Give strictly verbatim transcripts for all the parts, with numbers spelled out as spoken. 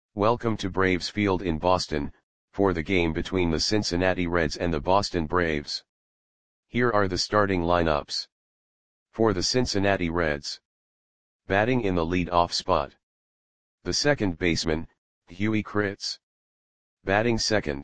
Welcome to Braves Field in Boston, for the game between the Cincinnati Reds and the Boston Braves. Here are the starting lineups. For the Cincinnati Reds. Batting in the lead-off spot. The second baseman, Huey Kritz. Batting second.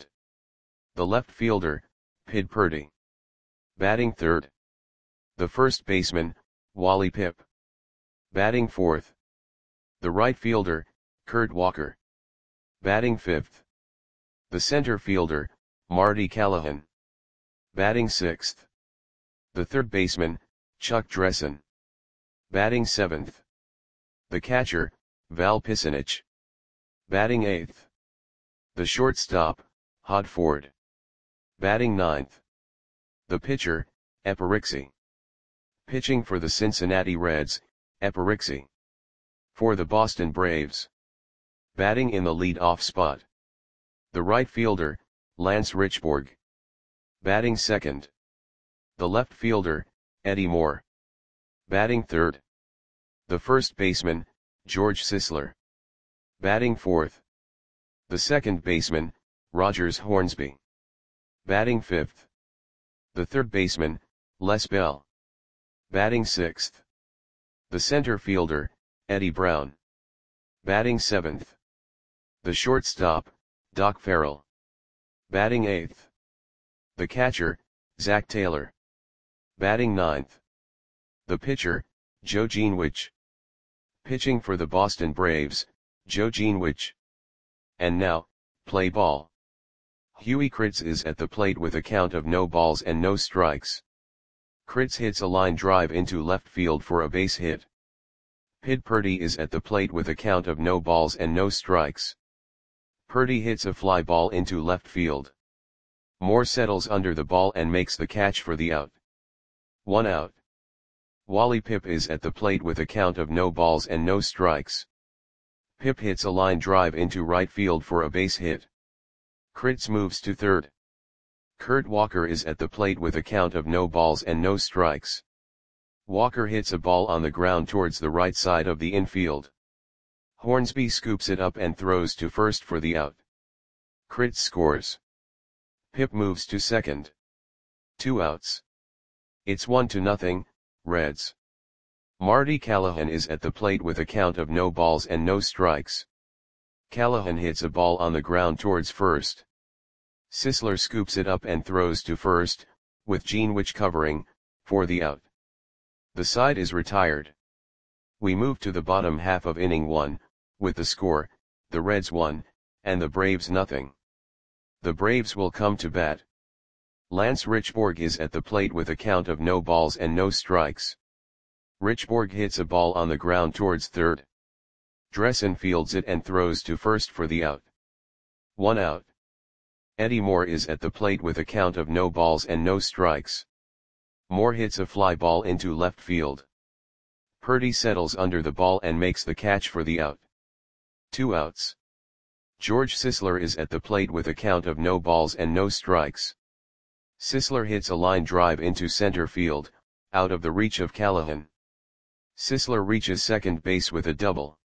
The left fielder, Pid Purdy. Batting third. The first baseman, Wally Pipp. Batting fourth. The right fielder, Kurt Walker. Batting fifth. The center fielder, Marty Callahan. Batting sixth. The third baseman, Chuck Dressen. Batting seventh. The catcher, Val Pisanich. Batting eighth. The shortstop, Hod Ford. Batting ninth. The pitcher, Eperixy. Pitching for the Cincinnati Reds, Eperixy. For the Boston Braves. Batting in the lead-off spot. The right fielder, Lance Richburg. Batting second. The left fielder, Eddie Moore. Batting third. The first baseman, George Sisler. Batting fourth. The second baseman, Rogers Hornsby. Batting fifth. The third baseman, Les Bell. Batting sixth. The center fielder, Eddie Brown. Batting seventh. The shortstop, Doc Farrell. Batting eighth. The catcher, Zach Taylor. Batting ninth. The pitcher, Joe Greenwich. Pitching for the Boston Braves, Joe Greenwich. And now, play ball. Huey Kritz is at the plate with a count of no balls and no strikes. Kritz hits a line drive into left field for a base hit. Pid Purdy is at the plate with a count of no balls and no strikes. Purdy hits a fly ball into left field. Moore settles under the ball and makes the catch for the out. One out. Wally Pipp is at the plate with a count of no balls and no strikes. Pipp hits a line drive into right field for a base hit. Kritz moves to third. Kurt Walker is at the plate with a count of no balls and no strikes. Walker hits a ball on the ground towards the right side of the infield. Hornsby scoops it up and throws to first for the out. Kritz scores. Pipp moves to second. Two outs. It's one to nothing, Reds. Marty Callahan is at the plate with a count of no balls and no strikes. Callahan hits a ball on the ground towards first. Sisler scoops it up and throws to first, with Greenwich covering, for the out. The side is retired. We move to the bottom half of inning one, with the score, the Reds one, and the Braves nothing. The Braves will come to bat. Lance Richburg is at the plate with a count of no balls and no strikes. Richburg hits a ball on the ground towards third. Dressen fields it and throws to first for the out. One out. Eddie Moore is at the plate with a count of no balls and no strikes. Moore hits a fly ball into left field. Purdy settles under the ball and makes the catch for the out. Two outs. George Sisler is at the plate with a count of no balls and no strikes. Sisler hits a line drive into center field, out of the reach of Callahan. Sisler reaches second base with a double.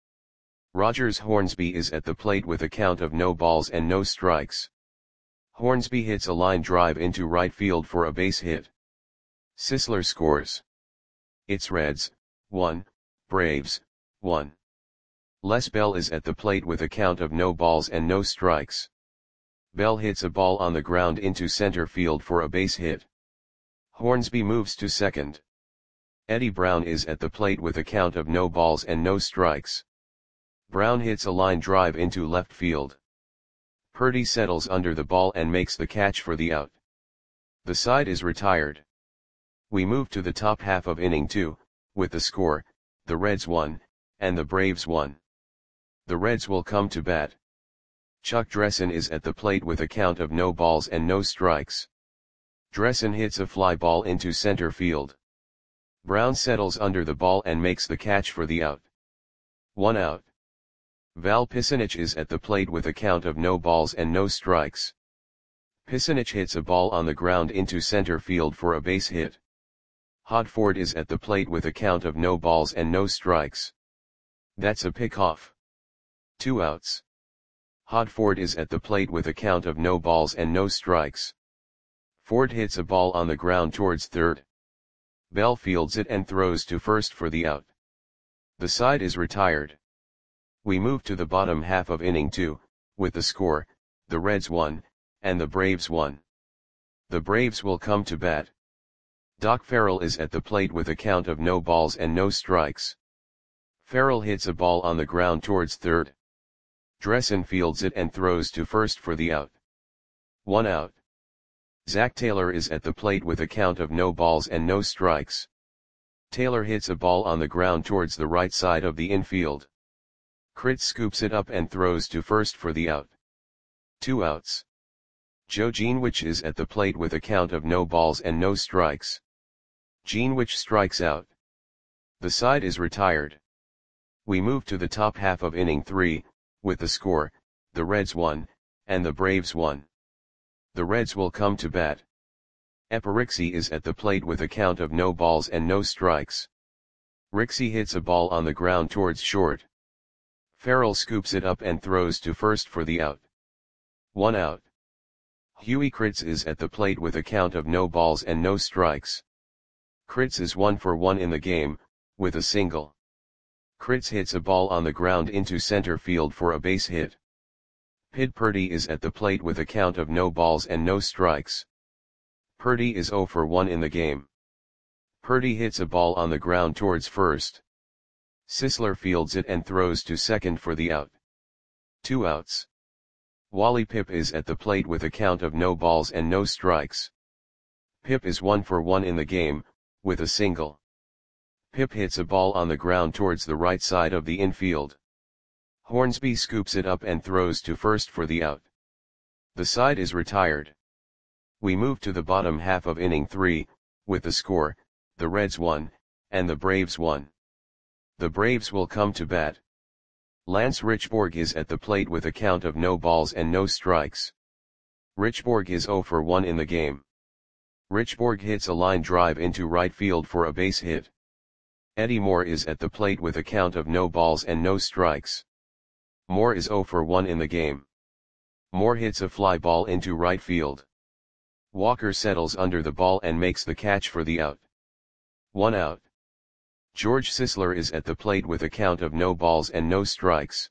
Rogers Hornsby is at the plate with a count of no balls and no strikes. Hornsby hits a line drive into right field for a base hit. Sisler scores. It's Reds, one, Braves, one. Les Bell is at the plate with a count of no balls and no strikes. Bell hits a ball on the ground into center field for a base hit. Hornsby moves to second. Eddie Brown is at the plate with a count of no balls and no strikes. Brown hits a line drive into left field. Purdy settles under the ball and makes the catch for the out. The side is retired. We move to the top half of inning two, with the score, the Reds one, and the Braves one. The Reds will come to bat. Chuck Dressen is at the plate with a count of no balls and no strikes. Dressen hits a fly ball into center field. Brown settles under the ball and makes the catch for the out. One out. Val Pisanich is at the plate with a count of no balls and no strikes. Pisanich hits a ball on the ground into center field for a base hit. Hod Ford is at the plate with a count of no balls and no strikes. That's a pickoff. Two outs. Hodford is at the plate with a count of no balls and no strikes. Ford hits a ball on the ground towards third. Bell fields it and throws to first for the out. The side is retired. We move to the bottom half of inning two, with the score, the Reds won, and the Braves won. The Braves will come to bat. Doc Farrell is at the plate with a count of no balls and no strikes. Farrell hits a ball on the ground towards third. Dressen fields it and throws to first for the out. One out. Zach Taylor is at the plate with a count of no balls and no strikes. Taylor hits a ball on the ground towards the right side of the infield. Kritz scoops it up and throws to first for the out. Two outs. Joe Geenwich is at the plate with a count of no balls and no strikes. Geenwich strikes out. The side is retired. We move to the top half of inning three, with the score, the Reds won, and the Braves won. The Reds will come to bat. Eparixi is at the plate with a count of no balls and no strikes. Rixey hits a ball on the ground towards short. Farrell scoops it up and throws to first for the out. One out. Huey Kritz is at the plate with a count of no balls and no strikes. Kritz is one for one in the game, with a single. Kritz hits a ball on the ground into center field for a base hit. Pid Purdy is at the plate with a count of no balls and no strikes. Purdy is zero for one in the game. Purdy hits a ball on the ground towards first. Sisler fields it and throws to second for the out. Two outs. Wally Pipp is at the plate with a count of no balls and no strikes. Pipp is one for one in the game, with a single. Pipp hits a ball on the ground towards the right side of the infield. Hornsby scoops it up and throws to first for the out. The side is retired. We move to the bottom half of inning three, with the score, the Reds won, and the Braves won. The Braves will come to bat. Lance Richborg is at the plate with a count of no balls and no strikes. Richborg is zero for one in the game. Richborg hits a line drive into right field for a base hit. Eddie Moore is at the plate with a count of no balls and no strikes. Moore is zero for one in the game. Moore hits a fly ball into right field. Walker settles under the ball and makes the catch for the out. One out. George Sisler is at the plate with a count of no balls and no strikes.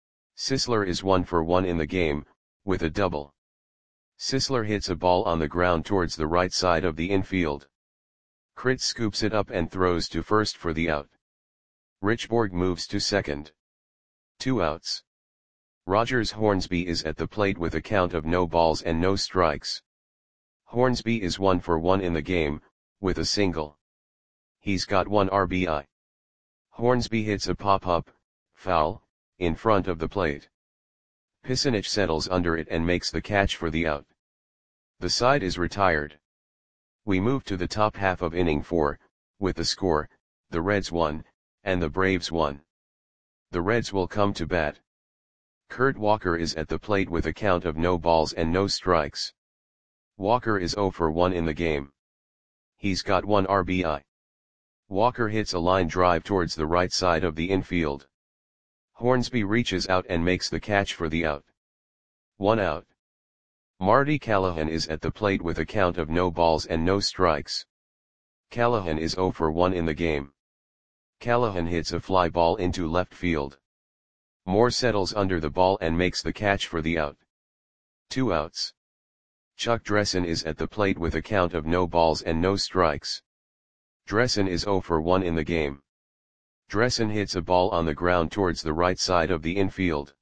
Sisler is one for one in the game, with a double. Sisler hits a ball on the ground towards the right side of the infield. Kritz scoops it up and throws to first for the out. Richborg moves to second. Two outs. Rogers Hornsby is at the plate with a count of no balls and no strikes. Hornsby is one for one in the game, with a single. He's got one R B I. Hornsby hits a pop-up, foul, in front of the plate. Pisanich settles under it and makes the catch for the out. The side is retired. We move to the top half of inning four, with the score, the Reds won, and the Braves won. The Reds will come to bat. Kurt Walker is at the plate with a count of no balls and no strikes. Walker is zero for one in the game. He's got one R B I. Walker hits a line drive towards the right side of the infield. Hornsby reaches out and makes the catch for the out. One out. Marty Callahan is at the plate with a count of no balls and no strikes. Callahan is zero for one in the game. Callahan hits a fly ball into left field. Moore settles under the ball and makes the catch for the out. Two outs. Chuck Dressen is at the plate with a count of no balls and no strikes. Dressen is zero for one in the game. Dressen hits a ball on the ground towards the right side of the infield.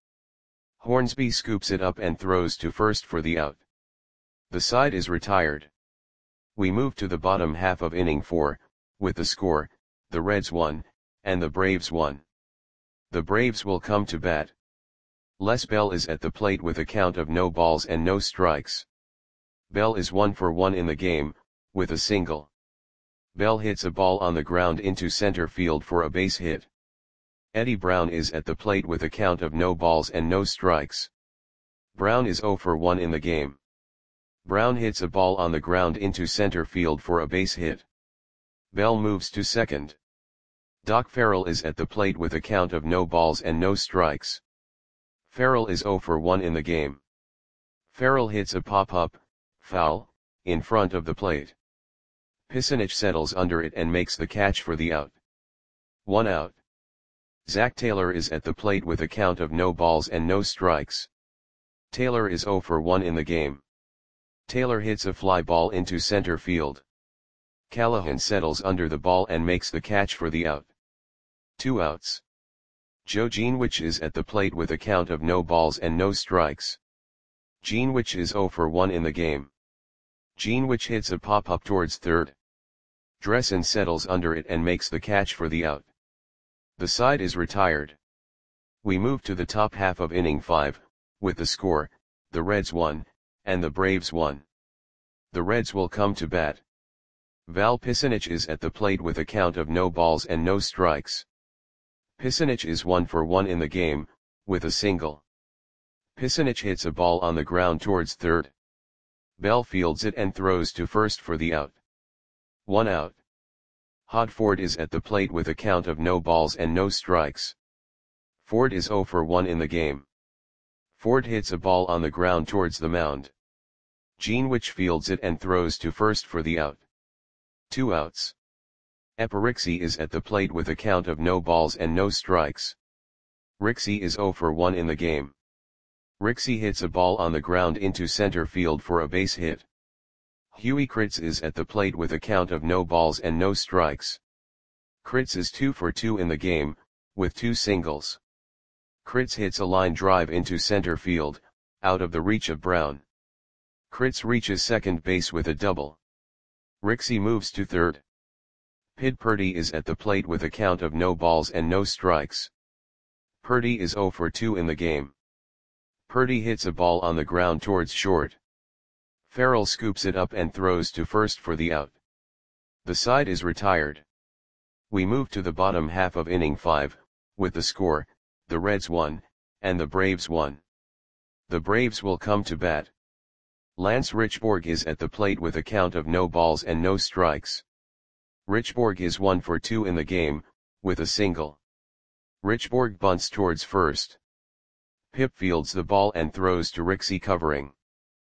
Hornsby scoops it up and throws to first for the out. The side is retired. We move to the bottom half of inning four, with the score, the Reds won, and the Braves won. The Braves will come to bat. Les Bell is at the plate with a count of no balls and no strikes. Bell is one for one in the game, with a single. Bell hits a ball on the ground into center field for a base hit. Eddie Brown is at the plate with a count of no balls and no strikes. Brown is zero for one in the game. Brown hits a ball on the ground into center field for a base hit. Bell moves to second. Doc Farrell is at the plate with a count of no balls and no strikes. Farrell is zero for one in the game. Farrell hits a pop-up, foul, in front of the plate. Pisanic settles under it and makes the catch for the out. One out. Zach Taylor is at the plate with a count of no balls and no strikes. Taylor is zero for one in the game. Taylor hits a fly ball into center field. Callahan settles under the ball and makes the catch for the out. Two outs. Joe Greenwich is at the plate with a count of no balls and no strikes. Greenwich is zero for one in the game. Greenwich hits a pop-up towards third. Dressen settles under it and makes the catch for the out. The side is retired. We move to the top half of inning five, with the score, the Reds won, and the Braves won. The Reds will come to bat. Val Pisanic is at the plate with a count of no balls and no strikes. Pisanic is one for one in the game, with a single. Pisanic hits a ball on the ground towards third. Bell fields it and throws to first for the out. One out. Hod Ford is at the plate with a count of no balls and no strikes. Ford is zero for one in the game. Ford hits a ball on the ground towards the mound. Greenwich fields it and throws to first for the out. Two outs. Eparixi is at the plate with a count of no balls and no strikes. Rixey is zero for one in the game. Rixey hits a ball on the ground into center field for a base hit. Huey Kritz is at the plate with a count of no balls and no strikes. Kritz is two for two in the game, with two singles. Kritz hits a line drive into center field, out of the reach of Brown. Kritz reaches second base with a double. Rixey moves to third. Pid Purdy is at the plate with a count of no balls and no strikes. Purdy is zero for two in the game. Purdy hits a ball on the ground towards short. Farrell scoops it up and throws to first for the out. The side is retired. We move to the bottom half of inning five, with the score, the Reds won, and the Braves won. The Braves will come to bat. Lance Richborg is at the plate with a count of no balls and no strikes. Richborg is one for two in the game, with a single. Richborg bunts towards first. Pip fields the ball and throws to Rixey covering.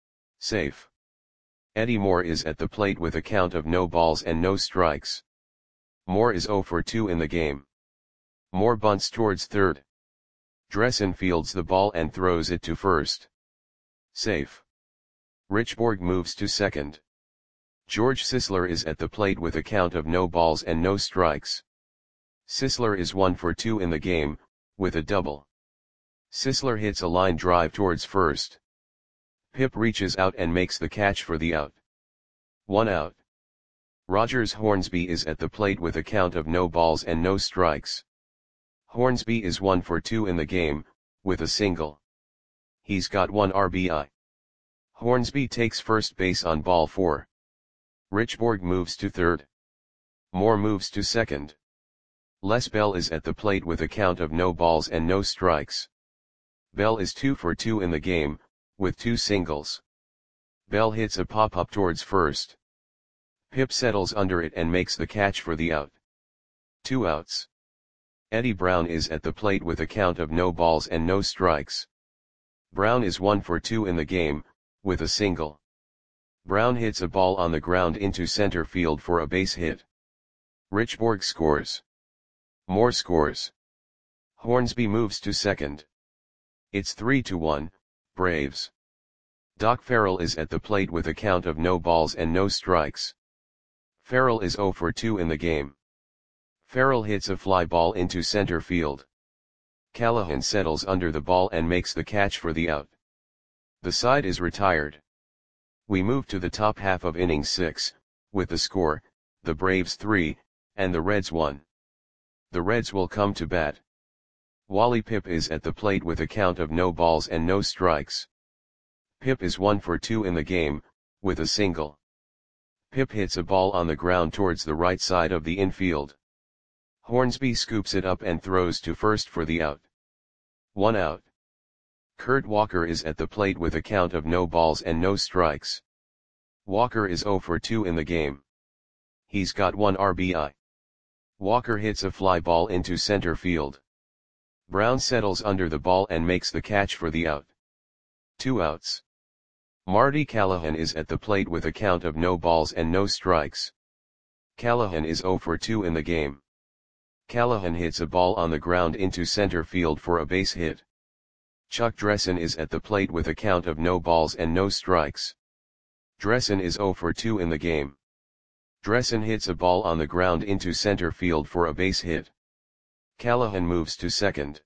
Safe. Eddie Moore is at the plate with a count of no balls and no strikes. Moore is zero for two in the game. Moore bunts towards third. Dressen fields the ball and throws it to first. Safe. Richborg moves to second. George Sisler is at the plate with a count of no balls and no strikes. Sisler is one for two in the game, with a double. Sisler hits a line drive towards first. Pip reaches out and makes the catch for the out. One out. Rogers Hornsby is at the plate with a count of no balls and no strikes. Hornsby is one for two in the game, with a single. He's got one R B I. Hornsby takes first base on ball four. Richborg moves to third. Moore moves to second. Les Bell is at the plate with a count of no balls and no strikes. Bell is two for two in the game, with two singles. Bell hits a pop-up towards first. Pip settles under it and makes the catch for the out. Two outs. Eddie Brown is at the plate with a count of no balls and no strikes. Brown is one for two in the game, with a single. Brown hits a ball on the ground into center field for a base hit. Richborg scores. Moore scores. Hornsby moves to second. It's three to one, Braves. Doc Farrell is at the plate with a count of no balls and no strikes. Farrell is zero for two in the game. Farrell hits a fly ball into center field. Callahan settles under the ball and makes the catch for the out. The side is retired. We move to the top half of inning six, with the score, the Braves three, and the Reds one. The Reds will come to bat. Wally Pipp is at the plate with a count of no balls and no strikes. Pipp is one for two in the game, with a single. Pipp hits a ball on the ground towards the right side of the infield. Hornsby scoops it up and throws to first for the out. One out. Kurt Walker is at the plate with a count of no balls and no strikes. Walker is zero for two in the game. He's got one R B I. Walker hits a fly ball into center field. Brown settles under the ball and makes the catch for the out. Two outs. Marty Callahan is at the plate with a count of no balls and no strikes. Callahan is oh for two in the game. Callahan hits a ball on the ground into center field for a base hit. Chuck Dressen is at the plate with a count of no balls and no strikes. Dressen is oh for two in the game. Dressen hits a ball on the ground into center field for a base hit. Callahan moves to second.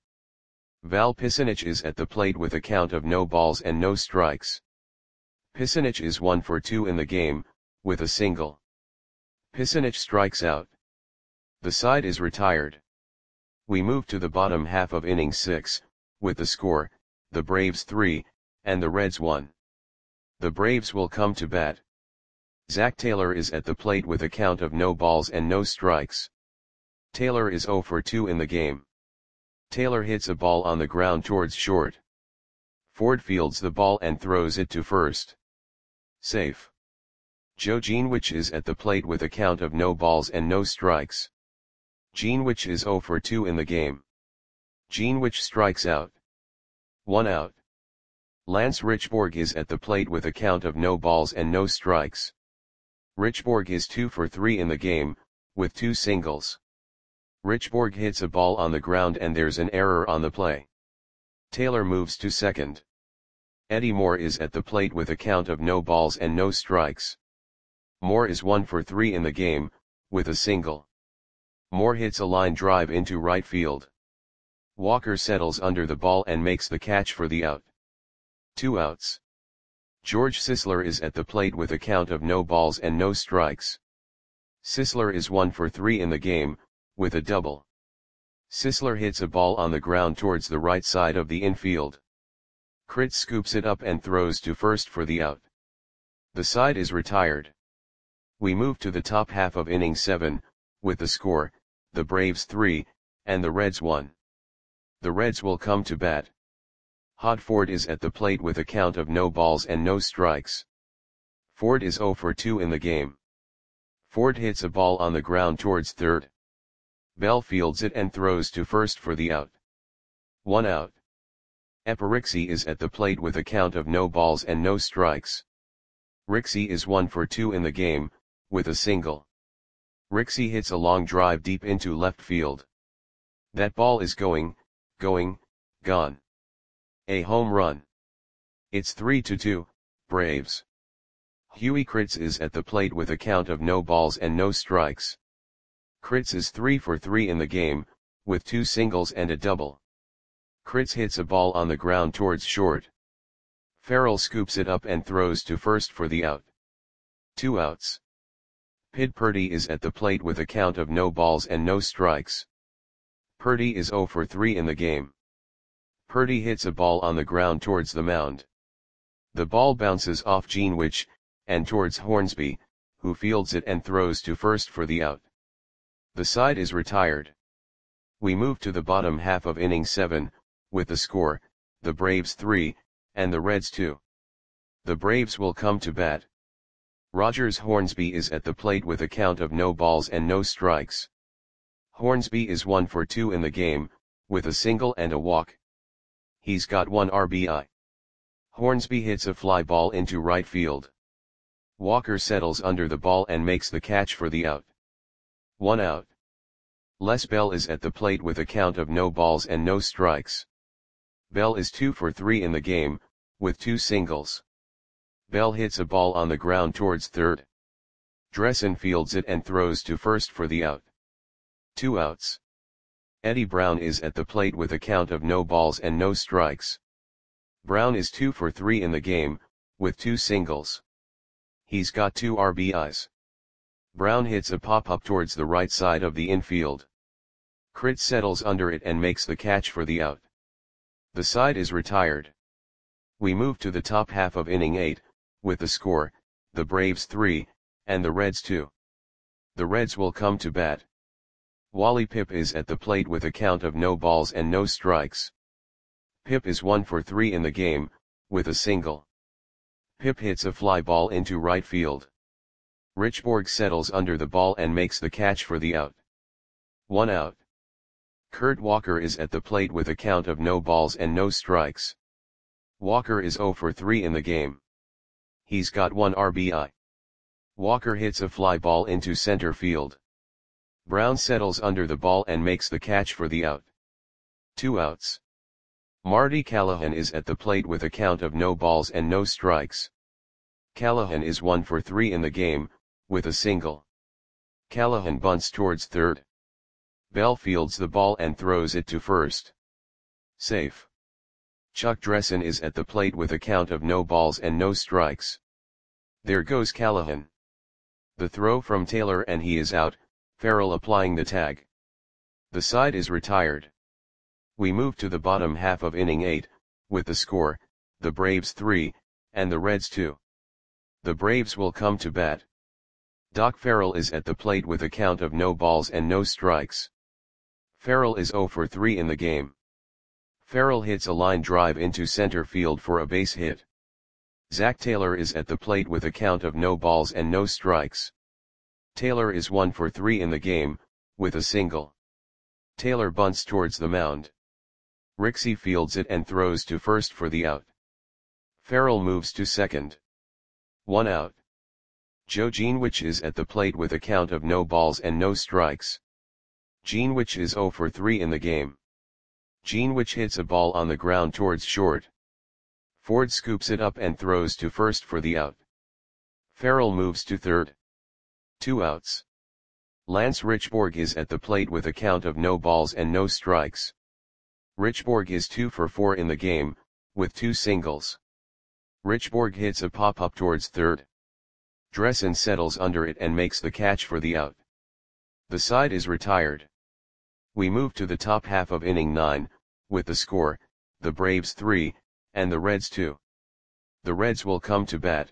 Val Pisanich is at the plate with a count of no balls and no strikes. Pisanich is one for two in the game, with a single. Pisanich strikes out. The side is retired. We move to the bottom half of inning six, with the score, the Braves three, and the Reds one. The Braves will come to bat. Zach Taylor is at the plate with a count of no balls and no strikes. Taylor is oh for two in the game. Taylor hits a ball on the ground towards short. Ford fields the ball and throws it to first. Safe. Joe Geenwich is at the plate with a count of no balls and no strikes. Geenwich is oh for two in the game. Geenwich strikes out. One out. Lance Richborg is at the plate with a count of no balls and no strikes. Richborg is two for three in the game, with two singles. Richborg hits a ball on the ground and there's an error on the play. Taylor moves to second. Eddie Moore is at the plate with a count of no balls and no strikes. Moore is one for three in the game, with a single. Moore hits a line drive into right field. Walker settles under the ball and makes the catch for the out. Two outs. George Sisler is at the plate with a count of no balls and no strikes. Sisler is one for three in the game, with a double. Sisler hits a ball on the ground towards the right side of the infield. Critz scoops it up and throws to first for the out. The side is retired. We move to the top half of inning seven, with the score, the Braves three, and the Reds one. The Reds will come to bat. Hod Ford is at the plate with a count of no balls and no strikes. Ford is oh for two in the game. Ford hits a ball on the ground towards third. Bell fields it and throws to first for the out. One out. Eparixi is at the plate with a count of no balls and no strikes. Rixey is one for two in the game, with a single. Rixey hits a long drive deep into left field. That ball is going, going, gone. A home run. It's three to two, Braves. Huey Critz is at the plate with a count of no balls and no strikes. Critz is three for three in the game, with two singles and a double. Critz hits a ball on the ground towards short. Farrell scoops it up and throws to first for the out. Two outs. Pid Purdy is at the plate with a count of no balls and no strikes. Purdy is oh for three in the game. Purdy hits a ball on the ground towards the mound. The ball bounces off Geenwich, and towards Hornsby, who fields it and throws to first for the out. The side is retired. We move to the bottom half of inning seven, with the score, the Braves three, and the Reds two. The Braves will come to bat. Rogers Hornsby is at the plate with a count of no balls and no strikes. Hornsby is one for two in the game, with a single and a walk. He's got one R B I. Hornsby hits a fly ball into right field. Walker settles under the ball and makes the catch for the out. One out. Les Bell is at the plate with a count of no balls and no strikes. Bell is two for three in the game, with two singles. Bell hits a ball on the ground towards third. Dressen fields it and throws to first for the out. Two outs. Eddie Brown is at the plate with a count of no balls and no strikes. Brown is two for three in the game, with two singles. He's got two R B Is. Brown hits a pop-up towards the right side of the infield. Critz settles under it and makes the catch for the out. The side is retired. We move to the top half of inning eight, with the score, the Braves three, and the Reds two. The Reds will come to bat. Wally Pipp is at the plate with a count of no balls and no strikes. Pipp is one for three in the game, with a single. Pipp hits a fly ball into right field. Richborg settles under the ball and makes the catch for the out. One out. Kurt Walker is at the plate with a count of no balls and no strikes. Walker is zero for three in the game. He's got one R B I. Walker hits a fly ball into center field. Brown settles under the ball and makes the catch for the out. Two outs. Marty Callahan is at the plate with a count of no balls and no strikes. Callahan is one for three in the game, with a single. Callahan bunts towards third. Bell fields the ball and throws it to first. Safe. Chuck Dressen is at the plate with a count of no balls and no strikes. There goes Callahan. The throw from Taylor and he is out, Farrell applying the tag. The side is retired. We move to the bottom half of inning eight, with the score, the Braves three, and the Reds two. The Braves will come to bat. Doc Farrell is at the plate with a count of no balls and no strikes. Farrell is zero for three in the game. Farrell hits a line drive into center field for a base hit. Zach Taylor is at the plate with a count of no balls and no strikes. Taylor is one for three in the game, with a single. Taylor bunts towards the mound. Rixey fields it and throws to first for the out. Farrell moves to second. One out. Joe Geenwich is at the plate with a count of no balls and no strikes. Geenwich is zero for three in the game. Geenwich hits a ball on the ground towards short. Ford scoops it up and throws to first for the out. Farrell moves to third. Two outs. Lance Richborg is at the plate with a count of no balls and no strikes. Richborg is two for four in the game, with two singles. Richborg hits a pop-up towards third. Dressen settles under it and makes the catch for the out. The side is retired. We move to the top half of inning nine, with the score, the Braves three, and the Reds two. The Reds will come to bat.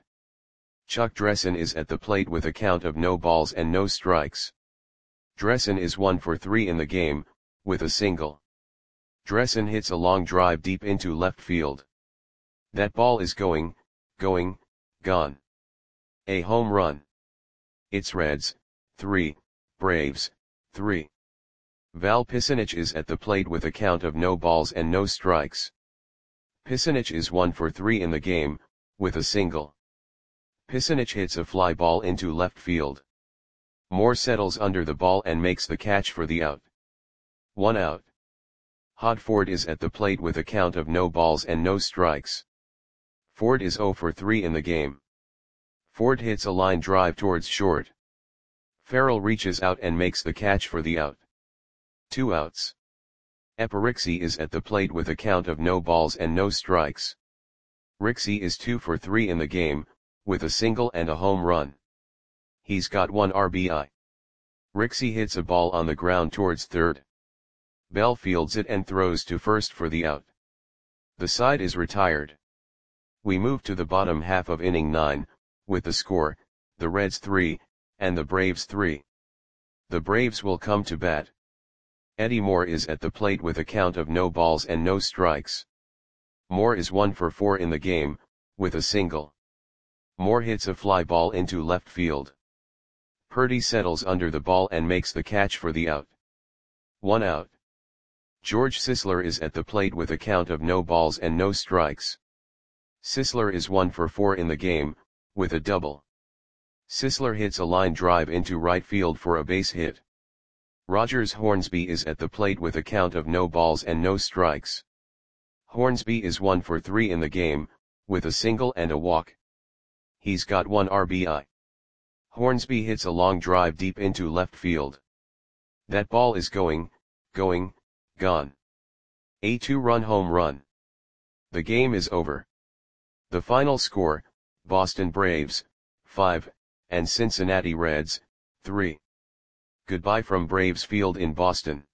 Chuck Dressen is at the plate with a count of no balls and no strikes. Dressen is one for three in the game, with a single. Dressen hits a long drive deep into left field. That ball is going, going, gone. A home run. It's Reds, three, Braves, three. Val Pisanich is at the plate with a count of no balls and no strikes. Pisanich is one for three in the game, with a single. Pisanich hits a fly ball into left field. Moore settles under the ball and makes the catch for the out. One out. Hod Ford is at the plate with a count of no balls and no strikes. Ford is zero for three in the game. Ford hits a line drive towards short. Farrell reaches out and makes the catch for the out. Two outs. Eparixi is at the plate with a count of no balls and no strikes. Rixey is two for three in the game, with a single and a home run. He's got one R B I. Rixey hits a ball on the ground towards third. Bell fields it and throws to first for the out. The side is retired. We move to the bottom half of inning nine, with the score, the Reds three, and the Braves three. The Braves will come to bat. Eddie Moore is at the plate with a count of no balls and no strikes. Moore is one for four in the game, with a single. Moore hits a fly ball into left field. Purdy settles under the ball and makes the catch for the out. One out. George Sisler is at the plate with a count of no balls and no strikes. Sisler is one for four in the game, with a double. Sisler hits a line drive into right field for a base hit. Rogers Hornsby is at the plate with a count of no balls and no strikes. Hornsby is one for three in the game, with a single and a walk. He's got one R B I. Hornsby hits a long drive deep into left field. That ball is going, going, gone. A two-run home run. The game is over. The final score, Boston Braves, five, and Cincinnati Reds, three. Goodbye from Braves Field in Boston.